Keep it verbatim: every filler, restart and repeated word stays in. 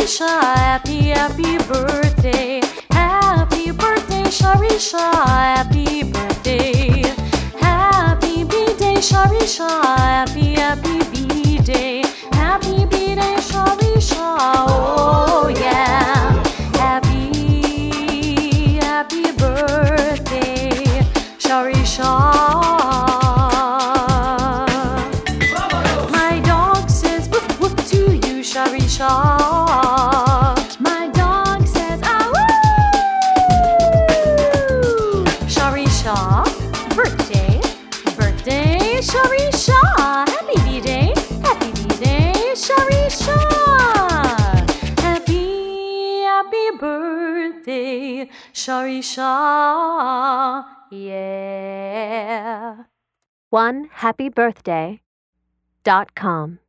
Sharisha, happy, happy birthday. Happy birthday, Sharisha, happy birthday. Happy B-Day, Sharisha, happy, happy B-Day. Happy B-Day, Sharisha, oh yeah. Happy, happy birthday, Sharisha. My dog says woof woof to you, Sharisha. My dog says ah woo. Sharisha, birthday, birthday, Sharisha. Happy B-Day, happy B-Day, Sharisha. Happy, happy birthday, Sharisha. Yeah. one happy birthday dot com